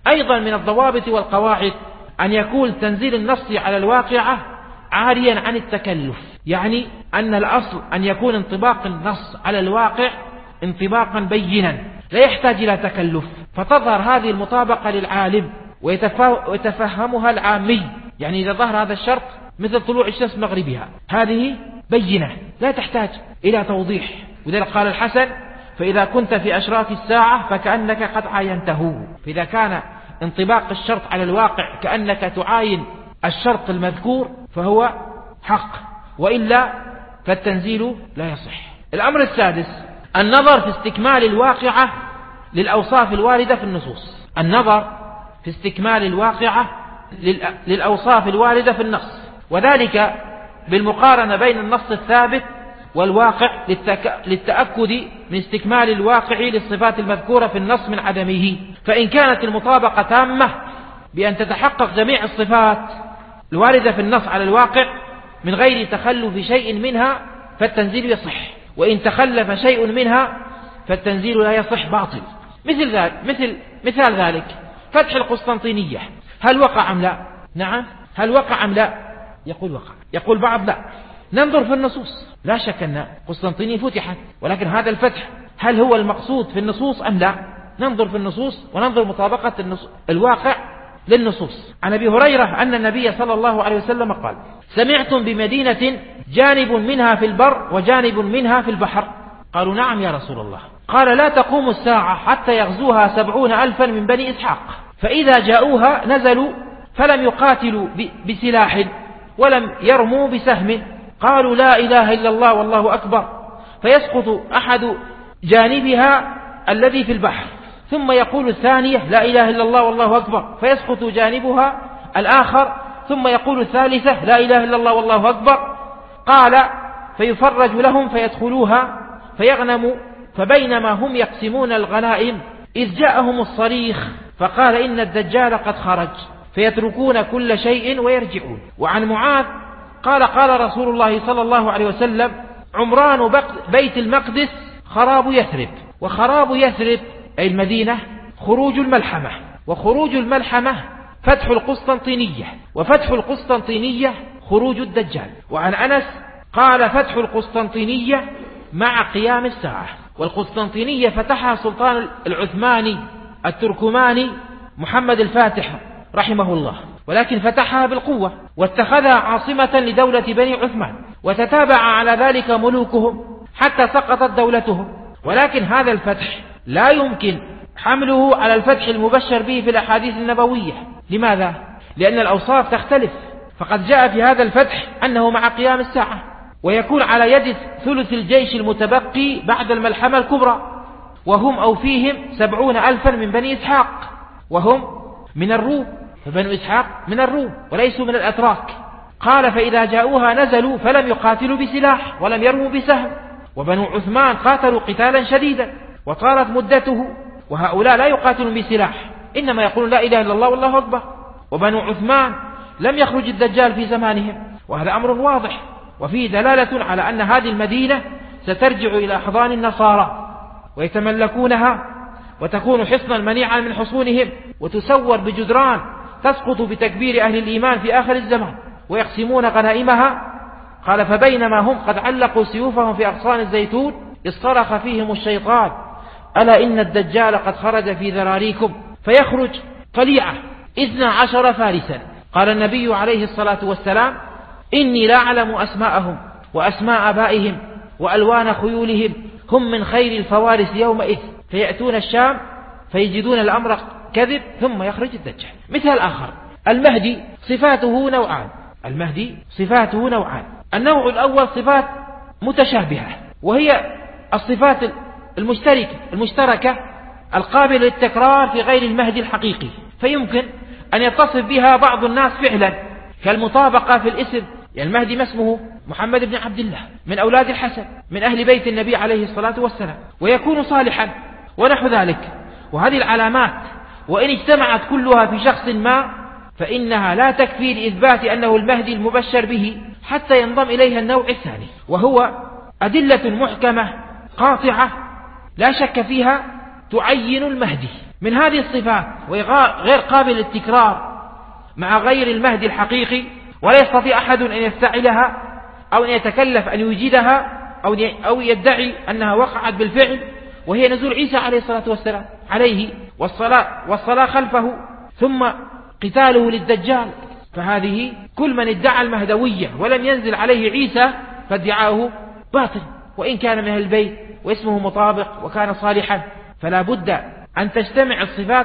أيضا من الضوابط والقواعد أن يكون تنزيل النص على الواقعة عاريا عن التكلف، يعني أن الأصل أن يكون انطباق النص على الواقع انطباقا بينا لا يحتاج إلى تكلف، فتظهر هذه المطابقة للعالم ويتفهمها العامي. يعني إذا ظهر هذا الشرط مثل طلوع الشمس مغربها، هذه بينة لا تحتاج إلى توضيح. وذلك قال الحسن: فإذا كنت في أشراف الساعة فكأنك قد عاينته. فإذا كان انطباق الشرط على الواقع كأنك تعاين الشرط المذكور فهو حق، وإلا فالتنزيل لا يصح. الأمر السادس: النظر في استكمال الواقعة للأوصاف الواردة في النصوص. النظر في استكمال الواقعة للأوصاف الواردة في النص، وذلك بالمقارنة بين النص الثابت والواقع للتأكد من استكمال الواقع للصفات المذكورة في النص من عدمه. فإن كانت المطابقة تامة بأن تتحقق جميع الصفات الواردة في النص على الواقع من غير تخلف شيء منها فالتنزيل يصح، وإن تخلف شيء منها فالتنزيل لا يصح باطل. مثال ذلك فتح القسطنطينية، هل وقع أم لا؟ نعم. هل وقع أم لا؟ يقول وقع، يقول بعض لا. ننظر في النصوص، لا شك أن قسطنطينية فتحت، ولكن هذا الفتح هل هو المقصود في النصوص أم لا؟ ننظر في النصوص وننظر مطابقة الواقع للنصوص. عن أبي هريرة أن النبي صلى الله عليه وسلم قال: سمعتم بمدينة جانب منها في البر وجانب منها في البحر؟ قالوا: نعم يا رسول الله. قال: لا تقوم الساعة حتى يغزوها 70,000 من بني إسحاق، فإذا جاءوها نزلوا فلم يقاتلوا بسلاح ولم يرموا بسهم، قالوا: لا إله إلا الله والله أكبر، فيسقط أحد جانبها الذي في البحر، ثم يقول الثانية: لا إله إلا الله والله أكبر، فيسقط جانبها الآخر، ثم يقول الثالثة: لا إله إلا الله والله أكبر. قال: فيفرج لهم فيدخلوها فيغنموا، فبينما هم يقسمون الغنائم إذ جاءهم الصريخ فقال: إن الدجال قد خرج، فيتركون كل شيء ويرجعون. وعن معاذ قال: قال رسول الله صلى الله عليه وسلم: عمران بيت المقدس خراب يثرب. وخراب يثرب أي المدينة خروج الملحمة، وخروج الملحمة فتح القسطنطينية، وفتح القسطنطينية خروج الدجال. وعن أنس قال: فتح القسطنطينية مع قيام الساعة. والقسطنطينية فتحها سلطان العثماني التركماني محمد الفاتح رحمه الله، ولكن فتحها بالقوة واتخذها عاصمة لدولة بني عثمان، وتتابع على ذلك ملوكهم حتى سقطت دولتهم. ولكن هذا الفتح لا يمكن حمله على الفتح المبشر به في الأحاديث النبوية. لماذا؟ لأن الأوصاف تختلف، فقد جاء في هذا الفتح أنه مع قيام الساعة، ويكون على يد ثلث الجيش المتبقي بعد الملحمة الكبرى، وهم أو فيهم 70,000 من بني إسحاق، وهم من الروم، فبنو إسحاق من الروم وليسوا من الأتراك. قال: فإذا جاءوها نزلوا فلم يقاتلوا بسلاح ولم يرموا بسهم. وبنو عثمان قاتلوا قتالا شديدا وطالت مدته، وهؤلاء لا يقاتلون بسلاح، إنما يقولون: لا إله إلا الله والله أكبر. وبنو عثمان لم يخرج الدجال في زمانهم، وهذا أمر واضح، وفيه دلالة على أن هذه المدينة سترجع إلى أحضان النصارى ويتملكونها، وتكون حصنا منيعا من حصونهم، وتسور بجدران تسقط بتكبير أهل الإيمان في آخر الزمان، ويقسمون غنائمها. قال: فبينما هم قد علقوا سيوفهم في أغصان الزيتون اصطرخ فيهم الشيطان: ألا إن الدجال قد خرج في ذراريكم، فيخرج طليعة 12 فارسا. قال النبي عليه الصلاة والسلام: إني لا أعلم أسماءهم وأسماء آبائهم وألوان خيولهم، هم من خير الفوارس يومئذ، فيأتون الشام فيجدون الأمر كذب ثم يخرج الدجال. مثال آخر: المهدي صفاته نوعان. المهدي صفاته نوعان. النوع الأول صفات متشابهة، وهي الصفات المشتركة القابلة للتكرار في غير المهدي الحقيقي، فيمكن أن يتصف بها بعض الناس فعلا، كالمطابقة في الاسم. يعني المهدي ما اسمه محمد بن عبد الله من أولاد الحسن من أهل بيت النبي عليه الصلاة والسلام، ويكون صالحا ونحو ذلك. وهذه العلامات وإن اجتمعت كلها في شخص ما فإنها لا تكفي لإثبات أنه المهدي المبشر به، حتى ينضم إليها النوع الثاني، وهو أدلة محكمة قاطعة لا شك فيها تعين المهدي. من هذه الصفات وهي غير قابل للتكرار مع غير المهدي الحقيقي، ولا يستطيع أحد أن يفتعلها أو أن يتكلف أن يوجدها أو يدعي أنها وقعت بالفعل، وهي نزول عيسى عليه الصلاة والسلام عليه والصلاة خلفه ثم قتاله للدجال. فهذه كل من ادعى المهدوية ولم ينزل عليه عيسى فادعاه باطل، وإن كان من أهل البيت واسمه مطابق وكان صالحا. فلا بد أن تجتمع الصفات